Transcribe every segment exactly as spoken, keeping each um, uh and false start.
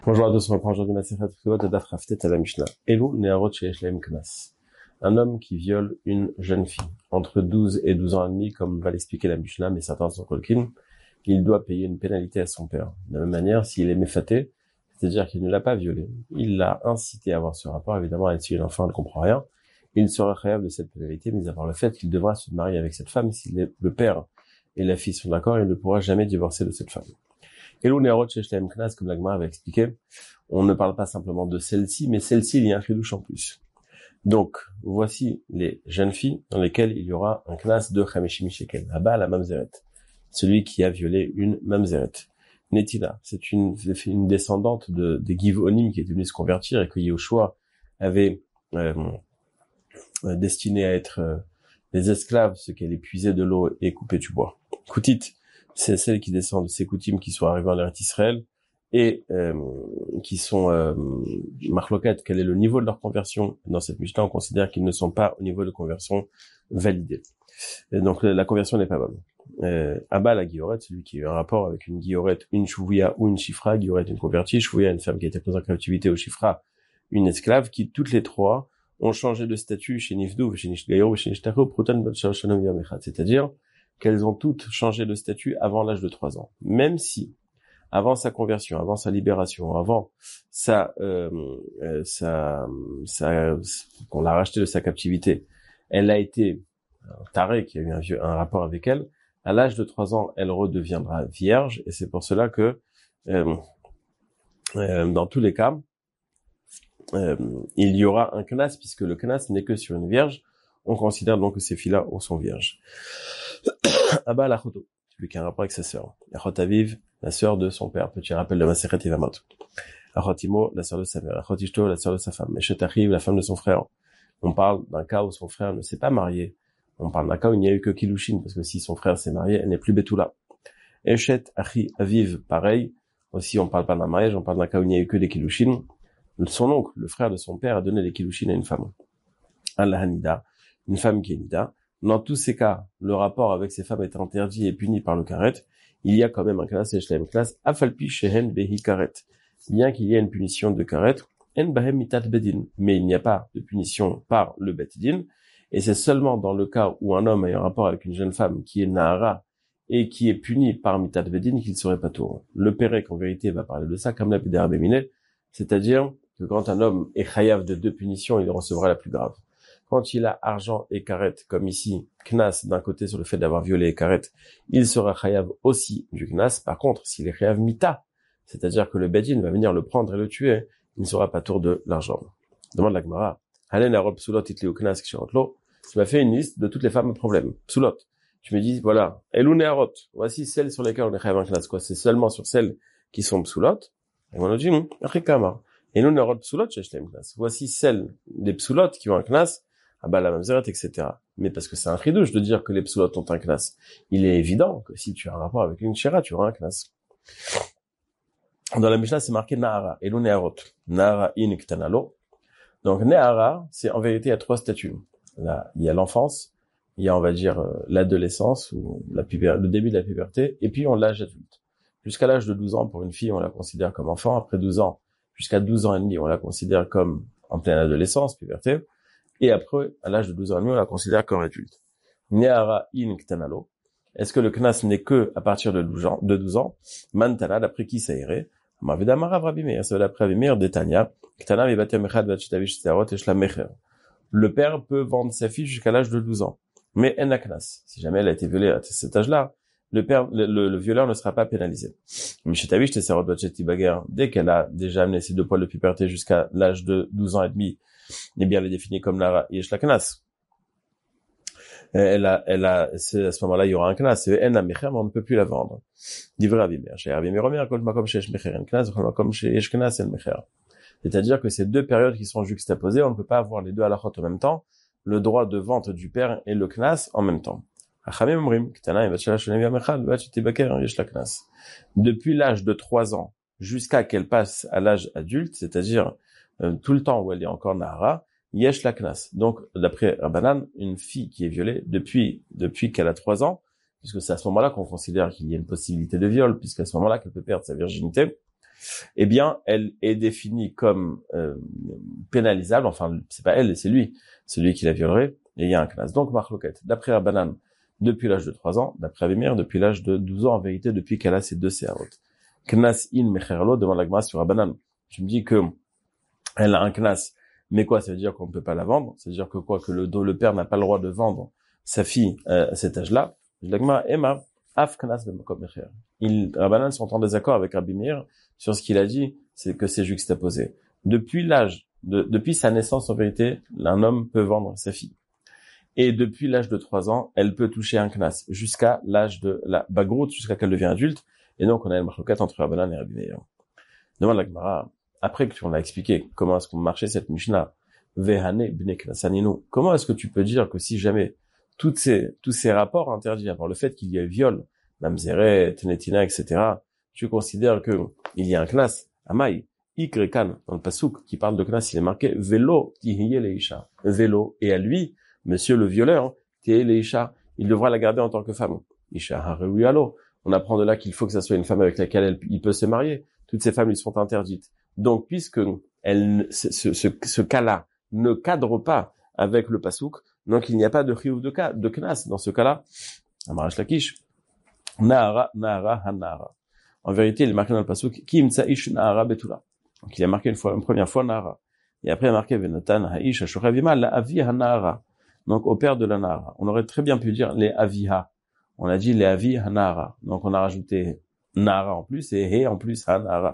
Bonjour à tous, on reprend aujourd'hui Masechet Ketubot Daf Raftet à la Mishnah. Elu ne'arot sheyesh lahem knas. Un homme qui viole une jeune fille entre douze et douze ans et demi, comme va l'expliquer la Mishnah, mais certains sont kolkin, il doit payer une pénalité à son père. De la même manière, s'il est méfaté, c'est-à-dire qu'il ne l'a pas violée, il l'a incité à avoir ce rapport, évidemment, elle, si l'enfant ne comprend rien, il sera réel de cette pénalité, mis à part le fait qu'il devra se marier avec cette femme. Si le père et la fille sont d'accord, il ne pourra jamais divorcer de cette femme. Elou ne'arot sheyesh lahem knas, comme la Gemara avait expliqué, on ne parle pas simplement de celle-ci, mais celle-ci, il y a un chidouche en plus. Donc, voici les jeunes filles dans lesquelles il y aura un knas de chamishim shekel. Là-bas, la mamzeret. Celui qui a violé une mamzeret. Netila, c'est une, une descendante de, des Givonim qui est venue se convertir et que Yehoshua avait euh, destiné à être euh, des esclaves, ce qu'elle épuisait de l'eau et coupait du bois. Koutit, c'est celles qui descendent de ces coutumes qui sont arrivées en Eretz Israël et euh, qui sont euh, marloquettes. Quel est le niveau de leur conversion? Dans cette Mishnah, on considère qu'ils ne sont pas au niveau de conversion validé. Et donc la conversion n'est pas bonne. Euh, Abba la guillorette, celui qui a eu un rapport avec une guillorette, une chouvia ou une chifra, guillorette une convertie, chouvia une femme qui a été prise en captivité, ou chifra une esclave, qui toutes les trois ont changé de statut chez Nifdou, chez Nishgayo, chez Nishtako, Prutan, c'est-à-dire qu'elles ont toutes changé de statut avant l'âge de trois ans. Même si, avant sa conversion, avant sa libération, avant sa, euh, euh, sa, sa, qu'on l'a racheté de sa captivité, elle a été tarée, qui a eu un, vieux, un rapport avec elle, à l'âge de trois ans, elle redeviendra vierge, et c'est pour cela que, euh, euh, dans tous les cas, euh, il y aura un knas, puisque le knas n'est que sur une vierge. On considère donc que ces filles-là sont vierges. Abba la choto, celui qui a un rapport avec sa sœur. Achot aviv, la sœur de son père. Petit rappel de Masechet Yevamot. Achot imo, la sœur de sa mère. Achot ishto, la sœur de sa femme. Eshet achiv, la femme de son frère. On parle d'un cas où son frère ne s'est pas marié. On parle d'un cas où il n'y a eu que Kilushin, parce que si son frère s'est marié, elle n'est plus Betula. Eshet achi aviv, pareil. Aussi, on parle pas d'un mariage, on parle d'un cas où il n'y a eu que des Kilushin. Son oncle, le frère de son père, a donné les Kilushin à une femme. Allah Nida, une femme qui est Nida. Dans tous ces cas, le rapport avec ces femmes est interdit et puni par le karet. Il y a quand même un classe, et classe, afalpi shehen behi karet. Bien qu'il y ait une punition de karet, en bahem mitat bedin. Mais il n'y a pas de punition par le betidin. Et c'est seulement dans le cas où un homme a un rapport avec une jeune femme qui est nahara et qui est puni par mitat bedin qu'il serait pas tour. Le Pérec, en vérité, va parler de ça, comme la Pédère Béminé. C'est-à-dire que quand un homme est chayav de deux punitions, il recevra la plus grave. Quand il a argent et karet, comme ici, knas d'un côté sur le fait d'avoir violé et karet, il sera chayav aussi du knas. Par contre, s'il est chayav mita, c'est-à-dire que le bedin va venir le prendre et le tuer, il ne sera pas tour de l'argent. Demande la Gemara. Halen arop psulot itliu knas kshirotlo. Tu m'as fait une liste de toutes les femmes à problème. Psulot. Tu me dis, voilà, elou ne'arot. Voici celles sur lesquelles on est chayav un knas, quoi. C'est seulement sur celles qui sont psulot. Et on a dit, non, achikama. Elou ne'arot psulot sheyesh lahem knas. Voici celles des psulot qui ont un knas. Ah bah la mamzeret, et cetera. Mais parce que c'est un chidouche de dire que les psoulot ont un knas. Il est évident que si tu as un rapport avec une chéra, tu auras un knas. Dans la Mishnah, c'est marqué Nahara, Elu Neharot. Nahara in ktanalo. Donc Nehara, c'est en vérité, il y a trois statuts. Là, il y a l'enfance, il y a, on va dire, l'adolescence, ou la puber... le début de la puberté, et puis on l'âge adulte. Jusqu'à l'âge de douze ans, pour une fille, on la considère comme enfant. Après douze ans, jusqu'à douze ans et demi, on la considère comme en pleine adolescence, puberté. Et après, à l'âge de douze ans et demi, on la considère comme adulte. Nehara in ktanalo. Est-ce que le knas n'est que à partir de douze ans, de douze ans? Mantana, d'après qui ça irait? Mavedamara Rabbi Meir, c'est d'après Rabbi Meir d'Etania. Ktana mevatem echad vachitavish tzarot eshla mecher. Le père peut vendre sa fille jusqu'à l'âge de douze ans. Mais en a knas. Si jamais elle a été violée à cet âge-là, le père, le, le, le violeur ne sera pas pénalisé. Mishitavish tzarot vachitibager, dès qu'elle a déjà amené ses deux poils de puberté jusqu'à l'âge de douze ans et demi, eh bien, elle est définie comme la yesh la knas. Elle a, elle a, c'est à ce moment-là, il y aura un knas. Et en a mecher, mais on ne peut plus la vendre. Divrei Rabbi Meir. Chez Rabbi Meir, Omer, kol makom sheyesh mecher en knas, kol makom sheyesh knas en mecher. C'est-à-dire que ces deux périodes qui sont juxtaposées, on ne peut pas avoir les deux halachot en même temps, le droit de vente du père et le knas en même temps. Achamim omrim, ktana et vatchala shonem yam echad, vatchitibaker yesh la knas. Depuis l'âge de trois ans jusqu'à qu'elle passe à l'âge adulte, c'est-à-dire euh, tout le temps où elle est encore nahara, yesh la knas. Donc, d'après Rabbanan, une fille qui est violée depuis depuis qu'elle a trois ans, puisque c'est à ce moment-là qu'on considère qu'il y a une possibilité de viol, puisqu'à ce moment-là qu'elle peut perdre sa virginité, eh bien, elle est définie comme euh, pénalisable, enfin, c'est pas elle, c'est lui, c'est lui qui la violerait, et il y a un knas. Donc, Marloket, d'après Rabbanan, depuis l'âge de trois ans, d'après Abimir, depuis l'âge de douze ans, en vérité, depuis qu'elle a ses deux séarot. Knas in mecherlo, demande la Gemara sur Rabbanan. Tu me dis que elle a un knas, mais quoi, ça veut dire qu'on ne peut pas la vendre? Ça veut dire que quoi, que le, le père n'a pas le droit de vendre sa fille euh, à cet âge-là? La Gemara, Emma, af knas b'makom mecher. Il, Rabbanan sont en désaccord avec Rabbi Meir sur ce qu'il a dit, c'est que c'est juxtaposé. Depuis l'âge, de, depuis sa naissance, en vérité, un homme peut vendre sa fille. Et depuis l'âge de trois ans, elle peut toucher un knas jusqu'à l'âge de la bagrout, jusqu'à qu'elle devient adulte. Et donc, on a une marloquette entre Rabbanan et Rabbi Meir. Demande la Gemara, après que tu en as expliqué comment est-ce qu'on marchait cette Mishnah, Vehane bne knasaninu, comment est-ce que tu peux dire que si jamais toutes ces, tous ces rapports interdits, à part le fait qu'il y ait viol, mamzeret, netina, et cetera, tu considères que il y a un knas, amai, ikrekan, dans le pasouk, qui parle de knas, il est marqué, velo, tihiye leisha, velo, et à lui, monsieur le violeur, tihiye leisha, il devra la garder en tant que femme. Isha harewi alo. On apprend de là qu'il faut que ça soit une femme avec laquelle elle, il peut se marier. Toutes ces femmes lui sont interdites. Donc, puisque elle, ce, ce, ce, ce cas-là ne cadre pas avec le pasouk, donc il n'y a pas de chiyuv de, de knas dans ce cas-là. Amarash Lakish, Nahara, Nahara, Hanahara. En vérité, il est marqué dans le pasouk, Ki imtsa ish Nahara betula. Donc il a marqué une fois, une première fois Nahara. Et après il a marqué Venatan ha'ish ashochavima la avi Hanahara. Donc au père de la Nahara. On aurait très bien pu dire les aviha. On a dit les avi Hanahara. Donc on a rajouté Nahara en plus et he en plus Hanahara.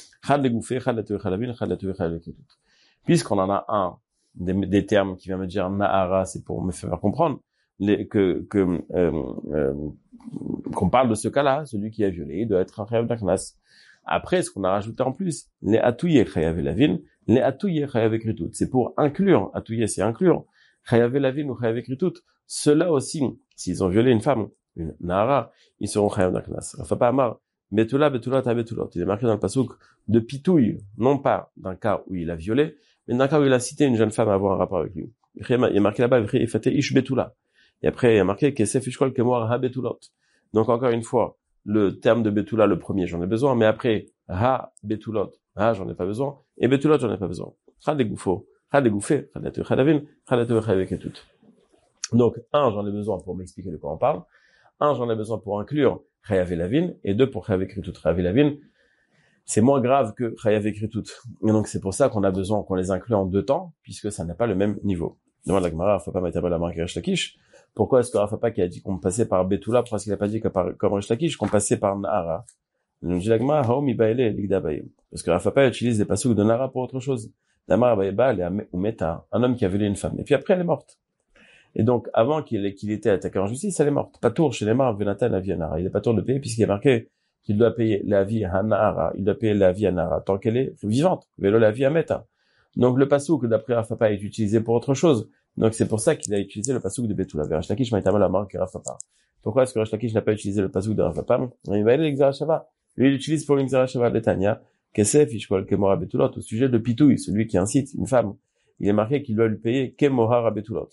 Puisqu'on en a un des, des termes qui vient me dire Nahara, c'est pour me faire comprendre les, que, que euh, euh, qu'on parle de ce cas-là, celui qui a violé doit être un chayav d'aknas. Après, ce qu'on a rajouté en plus, les atouye chayav lavin, les atouye chayav ekritut, c'est pour inclure, atouye c'est inclure, chayav lavin ou chayav ekritut. Ceux-là aussi, s'ils ont violé une femme, une Nahara, ils seront chayav d'aknas. Rafa pas amar. Betula, betula, ta betulot. Il est marqué dans le pasouk de pitouille, non pas d'un cas où il a violé, mais d'un cas où il a cité une jeune femme à avoir un rapport avec lui. Il est marqué là-bas, il fait ish betula. Et après, il y a marqué kesef ishkol kemoar ha betulot. Donc encore une fois, le terme de betula, le premier, j'en ai besoin, mais après, ha betulot, ha, j'en ai pas besoin, et betulot, j'en ai pas besoin. Chad goufo, chad goufé, chad chadavin, chad tout. Donc, un, j'en ai besoin pour m'expliquer de quoi on parle. Un, j'en ai besoin pour inclure Chayav Lavin, et deux pour Chayav Ekritut. Chayav Lavin, c'est moins grave que Chayav Ekritut. Et donc c'est pour ça qu'on a besoin qu'on les inclue en deux temps, puisque ça n'a pas le même niveau. Demande la Gemara, Rafa pas mettre la marque Resh Lakish. Pourquoi est-ce que Rafa pas qui a dit qu'on passait par Betula, pourquoi est-ce qu'il a pas dit que par, comme Resh Lakish, qu'on passait par Nahara? Nous dit la Gemara, Haomi Baele, Ligda Baye. Parce que Rafa pas utilise des pasouks de Nahara pour autre chose. Nahara Baeba, elle est ou Meta, un homme qui a violé une femme. Et puis après, elle est morte. Et donc, avant qu'il, qu'il était attaqué en justice, elle est morte. Pas tour chez les morts, Venatan la vie à Nahara. Il n'est pas tour de payer puisqu'il est marqué qu'il doit payer la vie à Nahara. Il doit payer la vie à Nahara tant qu'elle est vivante. Vélo la vie à Meta. Donc, le pasouk, d'après Rafapa, est utilisé pour autre chose. Donc, c'est pour ça qu'il a utilisé le pasouk de Betula. Resh Lakish m'a été la marque Rafapa. Pourquoi est-ce que Resh Lakish n'a pas utilisé le pasouk de Rafapa? Il va aller l'exarachava. Lui, il utilise pour l'exarachava de Tania. Kesef, Ishkol, Kemora Betulot, au sujet de Pitouille, celui qui incite une femme. Il est marqué qu'il doit lui payer Kemohara Betulot.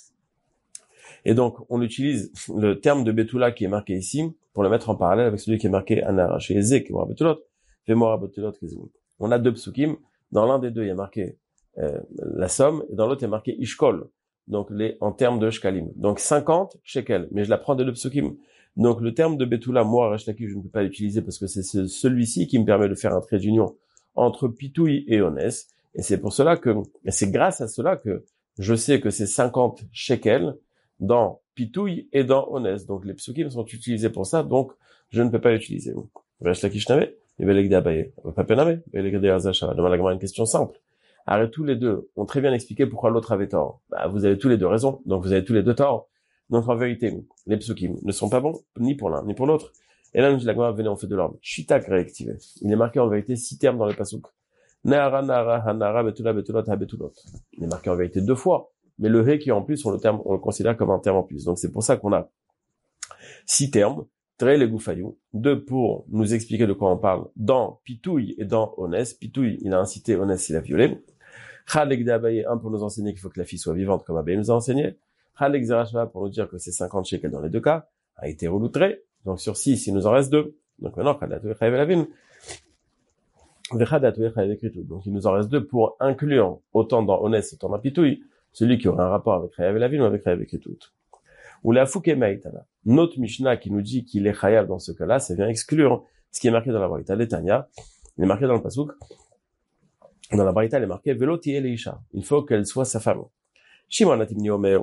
Et donc, on utilise le terme de Betula qui est marqué ici pour le mettre en parallèle avec celui qui est marqué Anara. Chez Eze, qui est Mora Betulot, fait Mora Betulot, on a deux psukim. Dans l'un des deux, il y a marqué euh, la somme, et dans l'autre, il y a marqué Ishkol. Donc, les, en termes de shkalim. Donc, cinquante shekel. Mais je la prends des deux psukim. Donc, le terme de Betula, moi, Reshlaki, je ne peux pas l'utiliser parce que c'est ce, celui-ci qui me permet de faire un trait d'union entre Pitouille et Onès. Et c'est pour cela que, et c'est grâce à cela que je sais que c'est cinquante shekels dans Pitouille et dans Onès. Donc, les psukim sont utilisés pour ça, donc, je ne peux pas l'utiliser. Reshlaki, je n'avais, et Belegde Abaye. Pas pename, Belegde Azachava. Demande la une question simple. Arrête, tous les deux ont très bien expliqué pourquoi l'autre avait tort. Bah, vous avez tous les deux raison, donc vous avez tous les deux tort. Donc, en vérité, les psukim ne sont pas bons, ni pour l'un, ni pour l'autre. Et là, nous dit la Gemara, venez, on fait de l'ordre. Shitak réactivé. Il est marqué en vérité six termes dans le pasuk. Nahara, Nahara, Hanara, Betula, Betulot, Habetulot. Il est marqué en vérité deux fois. Mais le ré qui est en plus, on le terme, on le considère comme un terme en plus. Donc, c'est pour ça qu'on a six termes. Très les goufayou. Deux pour nous expliquer de quoi on parle dans Pitouille et dans Onès. Pitouille, il a incité, Onès, il a violé. Chalegda Abaye, un pour nous enseigner qu'il faut que la fille soit vivante comme Abaye nous a enseigné. Chaleg Zerachva pour nous dire que c'est cinquante shekels dans les deux cas. A été reloutré. Donc, sur six, il nous en reste deux. Donc, maintenant, Chalatou et Chayav Lavin. Donc il nous en reste deux pour inclure autant dans Onès, autant dans Pitouille, celui qui aurait un rapport avec Chayav et Lavin ou avec Chayav et Kritout. Ou la Fouke Maïtana. Notre Mishnah qui nous dit qu'il est Chayav dans ce cas-là, ça vient exclure ce qui est marqué dans la Braïta. L'Etania, il est marqué dans le Pasuk. Dans la Braïta, il est marqué Veloti el Isha. Il faut qu'elle soit sa femme. Shimon Atimni Omer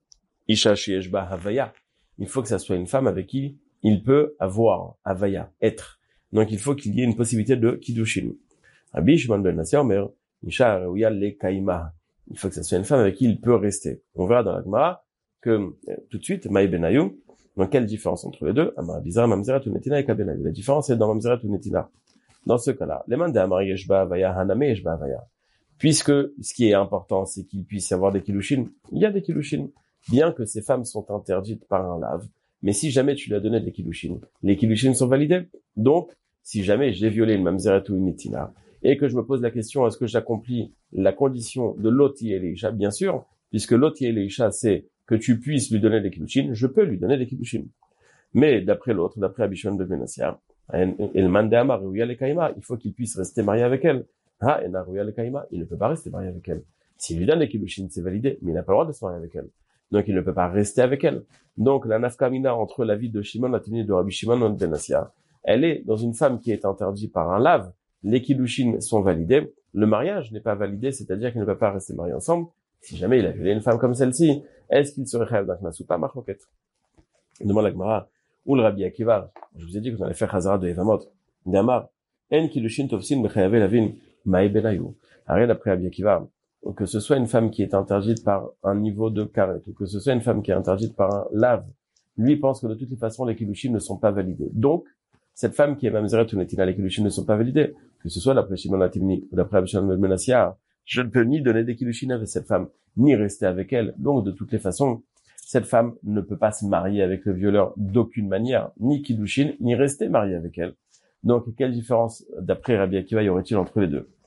Isha Shieshba Havaya. Il faut que ça soit une femme avec qui il peut avoir Havaya, être. Donc il faut qu'il y ait une possibilité de Kiddushin. Rabbi Shimon ben Nassia Omer Isha Reuya le Kaima. Il faut que ça soit une femme avec qui il peut rester. On verra dans la Gemara que euh, tout de suite Maï Benayou. Donc quelle différence entre les deux? Amar Bizarre Mamzeret ou Netina et Kabenayou. La différence est dans Mamzeret ou Netina. Dans ce cas-là, les mandats Amar Yeshba Havaya Haname Yeshba Havaya. Puisque ce qui est important, c'est qu'il puisse y avoir des Kiddushin. Il y a des Kiddushin. Bien que ces femmes sont interdites par un lave, mais si jamais tu lui as donné des Kiddushin, les Kiddushin sont validés. Donc, si jamais j'ai violé une mamzeret ou une netina, et que je me pose la question, est-ce que j'accomplis la condition de l'oti et l'isha? Bien sûr, puisque l'oti et l'isha, c'est que tu puisses lui donner des Kiddushin, je peux lui donner des Kiddushin. Mais d'après l'autre, d'après Abishon de Benassia, el mandama reuya le kaima, il faut qu'il puisse rester marié avec elle. Ha, ena reuya le kaima, il ne peut pas rester marié avec elle. S'il lui donne des Kiddushin, c'est validé, mais il n'a pas le droit de se marier avec elle. Donc il ne peut pas rester avec elle. Donc la nafkamina entre la vie de Shimon Latimni et de Rabbi Shimon ben Benassia, elle est dans une femme qui est interdite par un lave. Les Kiddushin sont validés. Le mariage n'est pas validé, c'est-à-dire qu'il ne peut pas rester marié ensemble. Si jamais il a violé une femme comme celle-ci, est-ce qu'il serait chayav d'un knas ou pas? Marloquet. Demande la Gemara. Ou le Rabbi Akiva. Je vous ai dit qu'on allait faire Hazara de Evamot. D'Amar. En Kiddushin tofsin bechayav lavin maï benayou. Arrête d'après Rabbi Akiva. Que ce soit une femme qui est interdite par un niveau de karet, ou que ce soit une femme qui est interdite par un lave, lui pense que de toutes les façons, les Kiddushin ne sont pas validés. Donc, cette femme qui est mamzeret ou netina, les Kiddushin ne sont pas validés. Que ce soit d'après Shimon Latimni ou d'après Abishon ben Benassia, je ne peux ni donner des Kiddushin avec cette femme, ni rester avec elle. Donc, de toutes les façons, cette femme ne peut pas se marier avec le violeur d'aucune manière, ni Kiddushin, ni rester mariée avec elle. Donc, quelle différence, d'après Rabbi Akiva, y aurait-il entre les deux?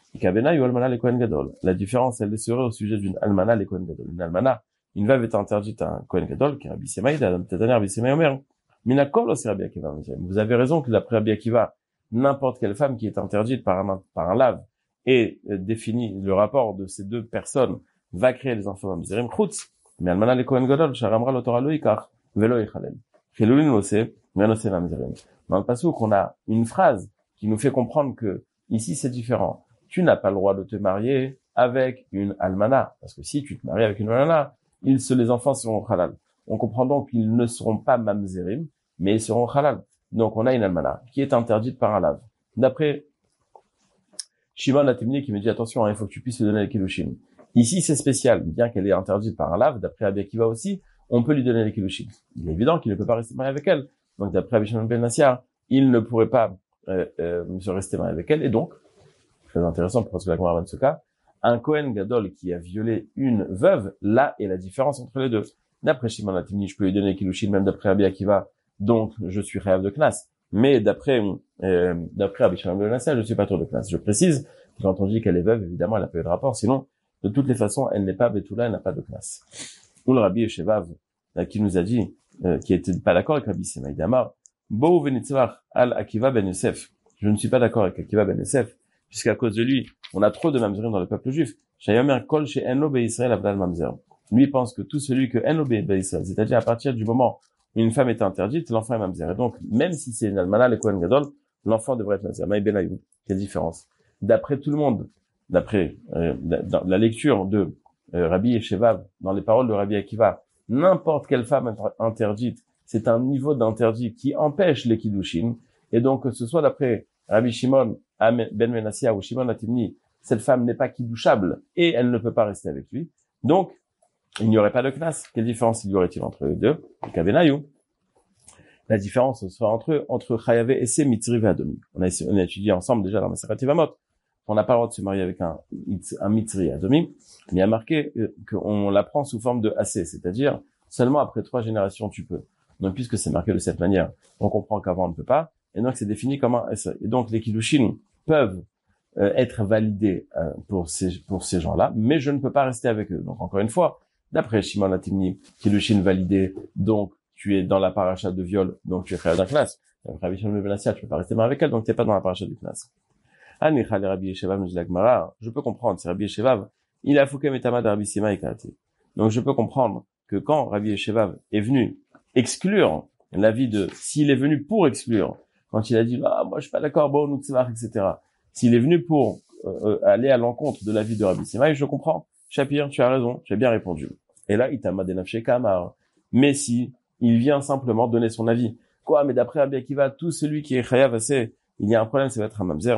La différence, elle serait au sujet d'une almana les Kohen Gadol. Une almana, une veuve est interdite à un Kohen Gadol, qui est Rabbi Semaï, peut-être un Rabbi Semaï Omer. Minakol aussi Rabbi Akiva. Vous avez raison que d'après Rabbi Akiva, n'importe quelle femme qui est interdite par un, par un lave et euh, définit le rapport de ces deux personnes va créer les enfants Mamzerim Chutz. Mais almana les Kohen Gadol, Sharamra l'Otora Loikar, Velo Echalel. Chelulin Ose, Menose Mamzerim. Dans le passage, on a une phrase qui nous fait comprendre que ici c'est différent. Tu n'as pas le droit de te marier avec une almana. Parce que si tu te maries avec une almana, ils, les enfants seront halal. On comprend donc qu'ils ne seront pas mamzerim, mais ils seront halal. Donc on a une almana qui est interdite par un lave. D'après Shimon Latimni qui me dit attention, hein, il faut que tu puisses lui donner les Kiddushin. Ici c'est spécial, bien qu'elle est interdite par un lave, d'après Rabbi Akiva aussi, on peut lui donner les Kiddushin. Il est évident qu'il ne peut pas rester marié avec elle. Donc d'après Rabbi Shimon ben Nassia, il ne pourrait pas euh, euh, se rester marié avec elle, et donc très intéressant parce que la Gemara de ce cas, un Kohen Gadol qui a violé une veuve, là est la différence entre les deux. D'après Shimon Latimni, je peux lui donner Kiddushin, même d'après Rabbi Akiva, donc je suis chayav de Knas. Mais d'après euh, d'après Rabbi Shimon ben Nassia, je suis pas trop de Knas. Je précise, quand on dit qu'elle est veuve, évidemment, elle n'a pas eu de rapport, sinon, de toutes les façons, elle n'est pas Betula, elle n'a pas de Knas. Ou le Rabbi Eshevav, qui nous a dit, euh, qui était pas d'accord avec Rabbi Semaï Damar, Bo venitzvach al Akiva ben Yosef. Je ne suis pas d'accord avec Akiva ben Yosef, puisqu'à cause de lui, on a trop de mamzerim dans le peuple juif. Shayomer kol she enlo be'Israël avdal mamzer. Lui pense que tout celui que enlo be'Israël, c'est-à-dire à partir du moment où une femme est interdite, l'enfant est mamzer. Et donc, même si c'est une almana, le Kohen Gadol, l'enfant devrait être mamzer. Maï benayou. Quelle différence? D'après tout le monde, d'après euh, dans la lecture de euh, Rabbi Eshevav, dans les paroles de Rabbi Akiva, n'importe quelle femme interdite, c'est un niveau d'interdit qui empêche les Kiddushin. Et donc, que ce soit d'après Rabbi Shimon Ben Menassia ou Shimon Latimni, cette femme n'est pas kiddouchable et elle ne peut pas rester avec lui. Donc, il n'y aurait pas de knas. Quelle différence il y aurait-il entre les deux? Kavenayou. La différence sera entre entre Chayavé et ses Mitzri Ve'adomi. On a, on a étudié ensemble déjà dans Maseret Yevamot. On n'a pas le droit de se marier avec un, un Mitzri Adomi, mais il y a marqué qu'on l'apprend sous forme de assez, c'est-à-dire seulement après trois générations tu peux. Donc, puisque c'est marqué de cette manière, on comprend qu'avant on ne peut pas, et donc c'est défini comme un essai. Et donc les Kiddushin peuvent euh, être validés euh, pour ces pour ces gens-là, mais je ne peux pas rester avec eux. Donc encore une fois, d'après Shimon Latimni, Kiddushin validé, donc tu es dans la paracha de viol, donc tu es frère d'un classe. D'après Rabbi Shimon ben Nassia, tu peux pas rester marié avec elle, donc tu n'es pas dans la paracha du classe. Hanicha le Rabbi Yeshevav nous dit la Gemara. Je peux comprendre, c'est Rabbi Yeshevav. Il a fouqué metama de Rabbi Sima et Karate. Donc je peux comprendre que quand Rabbi Yeshevav est venu exclure l'avis de, s'il est venu pour exclure, quand il a dit, ah, moi je suis pas d'accord, bon, nous tsevach, et cetera. S'il est venu pour euh, aller à l'encontre de l'avis de Rabbi Sima, je comprends. Shapir, tu as raison, tu as bien répondu. Et là, Itama denafshe kamar. Mais si il vient simplement donner son avis. Quoi, mais d'après Rabbi Akiva, tout celui qui est chayav assez, il y a un problème, c'est être un mamzer.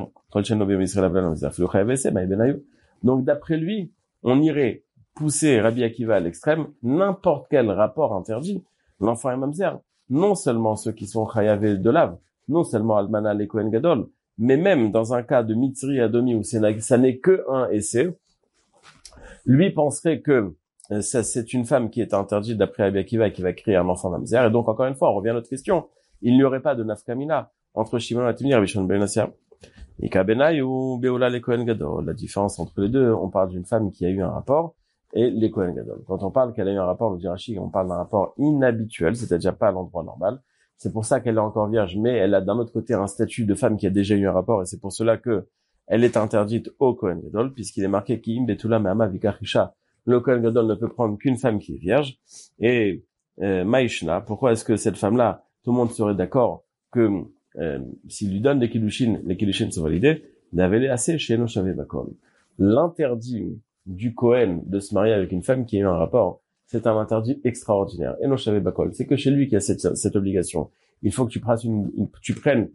Donc d'après lui, on irait pousser Rabbi Akiva à l'extrême, n'importe quel rapport interdit, l'enfant est mamzer. Non seulement ceux qui sont chayav de lave, non seulement Almana et Kohen Gadol, mais même dans un cas de Mitzri Adomi où ça n'est que un essai, lui penserait que euh, ça, c'est une femme qui est interdite d'après Rabbi Akiva et qui va créer un enfant mamzer. Et donc, encore une fois, on revient à notre question. Il n'y aurait pas de nafkamina entre Shimon et Timni et Rabbi Shimon ben Yossai. Ika benay ou beola le Kohen Gadol. La différence entre les deux, on parle d'une femme qui a eu un rapport et les Kohen Gadol. Quand on parle qu'elle a eu un rapport, le dit Rashi, on parle d'un rapport inhabituel, c'est-à-dire pas à l'endroit normal. C'est pour ça qu'elle est encore vierge, mais elle a d'un autre côté un statut de femme qui a déjà eu un rapport, et c'est pour cela que elle est interdite au Kohen Gadol, puisqu'il est marqué Ki'im betula me'ama vikachisha. Le Kohen Gadol ne peut prendre qu'une femme qui est vierge. Et euh, Maïshna, pourquoi est-ce que cette femme-là, tout le monde serait d'accord que euh, s'il lui donne des kiddushin, les kiddushin sont validés, d'avait assez chez Eno Shaveh Bakol. L'interdit du Kohen de se marier avec une femme qui a eu un rapport, c'est un interdit extraordinaire. Eno Shaveh Bakol, c'est que chez lui qu'il y a cette, cette obligation. Il faut que tu prennes une, une, tu prennes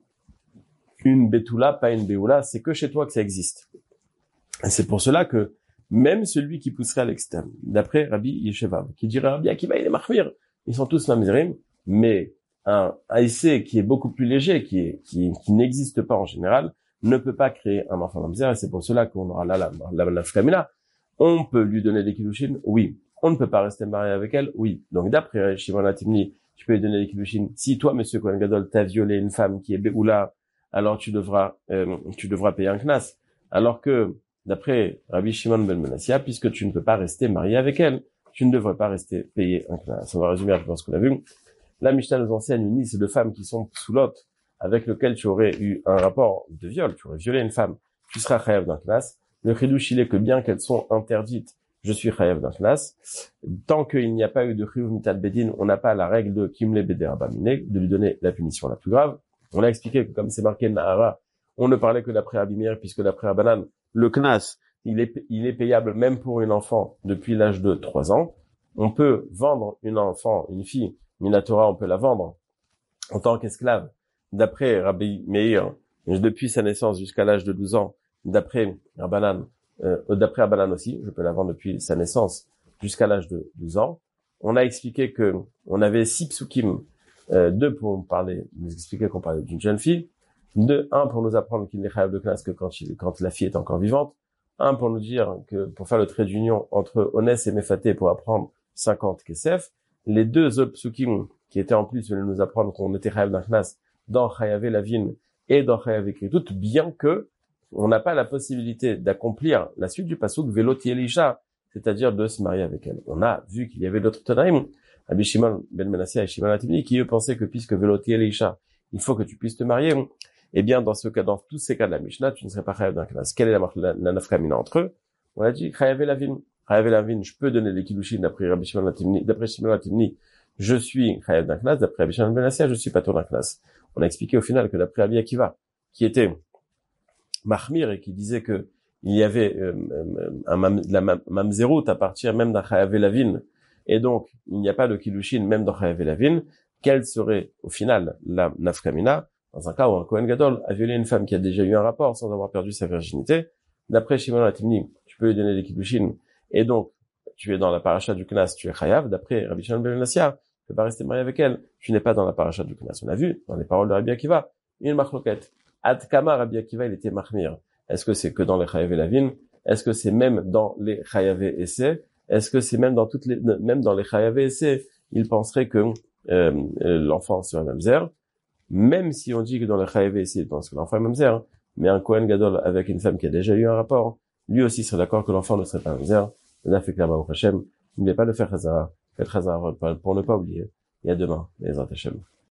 une betula, pas une beoula, c'est que chez toi que ça existe. Et c'est pour cela que même celui qui pousserait à l'extrême, d'après Rabbi Yeshevav, qui dirait Rabbi Akiva, il est marmir, ils sont tous mamzerim, mais un essai qui est beaucoup plus léger, qui est, qui, qui n'existe pas en général, ne peut pas créer un enfant mamzer, et c'est pour cela qu'on aura là la, la, la, la fkamina. On peut lui donner des kiddushin, oui. On ne peut pas rester marié avec elle, oui. Donc d'après Shimon HaTimni, tu peux lui donner des kiddushin. Si toi, monsieur Kohen Gadol, t'as violé une femme qui est beoula, alors tu devras, euh, tu devras payer un knas. Alors que, d'après Rabbi Shimon ben Menassia, puisque tu ne peux pas rester marié avec elle, tu ne devrais pas rester payer un knas. On va résumer un peu ce qu'on a vu. La Mishnah nous enseigne une liste de femmes qui sont sous l'hôte, avec lequel tu aurais eu un rapport de viol, tu aurais violé une femme, tu seras chayav d'un knas. Le chidouche, il est que bien qu'elles sont interdites, je suis chayav d'un knas. Tant qu'il n'y a pas eu de chiyuv mitat bedin, on n'a pas la règle de kimle beder abamine, de lui donner la punition la plus grave. On a expliqué que comme c'est marqué Nahara, on ne parlait que d'après Abimir, puisque d'après Abanan, le knas, il est, il est payable même pour une enfant depuis l'âge de trois ans. On peut vendre une enfant, une fille, Minatora, on peut la vendre en tant qu'esclave. D'après Rabbi Meir, depuis sa naissance jusqu'à l'âge de douze ans, d'après Abanan, euh, d'après Abanan aussi, je peux la vendre depuis sa naissance jusqu'à l'âge de douze ans. On a expliqué que on avait six psukim. Euh, deux pour parler, nous expliquer qu'on parlait d'une jeune fille. Deux, un pour nous apprendre qu'il n'est chayav de classe que quand, il, quand la fille est encore vivante. Un pour nous dire que pour faire le trait d'union entre Onès et Mefaté pour apprendre cinquante kesef. Les deux autres psukim qui étaient en plus venaient nous apprendre qu'on était chayav d'un classe dans chayav lavin et dans chayav kritout, bien que on n'a pas la possibilité d'accomplir la suite du pasuk veloti elisha, c'est-à-dire de se marier avec elle. On a vu qu'il y avait d'autres tanaïm. Rabbi Shimon ben Menassia et Shimon HaTimni, qui eux pensaient que puisque veloti elisha, il faut que tu puisses te marier. Eh bien, dans ce cas, dans tous ces cas de la Mishnah, tu ne serais pas chayav d'un knas. Quelle est la, la, la nafkamina entre eux? On a dit chayav lavin. Chayav lavin, je peux donner les kiddushin d'après Rabbi Shimon HaTimni, d'après Shimon HaTimni, je suis chayav d'un knas. D'après Rabbi Shimon ben Menassia, je suis patur d'un knas. On a expliqué au final que d'après Rabbi Akiva, qui était mahmir et qui disait que il y avait euh, un mam, la mam, mamzerut à partir même d'un chayav lavin. Et donc, il n'y a pas de kiddushin même dans chayav lavin. Quelle serait, au final, la nafkamina? Dans un cas où un Kohen Gadol a violé une femme qui a déjà eu un rapport sans avoir perdu sa virginité, d'après Shimon HaTimni, tu peux lui donner des kiddushin, et donc, tu es dans la paracha du knas, tu es chayav. D'après Rabbi Shimon ben Menassia, tu peux pas rester marié avec elle, tu n'es pas dans la paracha du knas. On a vu, dans les paroles de Rabbi Akiva, une machloket. Ad kama Rabbi Akiva, il était mahmir. Est-ce que c'est que dans les chayav lavin? Est-ce que c'est même dans les chayav essais? Est-ce que c'est même dans toutes les, même dans les chayav essais? Il penserait que, euh, l'enfant serait mamzer. Même si on dit que dans le chayav essais, il pense que l'enfant est mamzer, hein, mais un Kohen Gadol avec une femme qui a déjà eu un rapport, lui aussi serait d'accord que l'enfant ne serait pas mamzer. Il a fait clairement au Hashem. N'oubliez pas de faire chazara. Faites chazara pour ne pas oublier. Et à demain, les Hashem.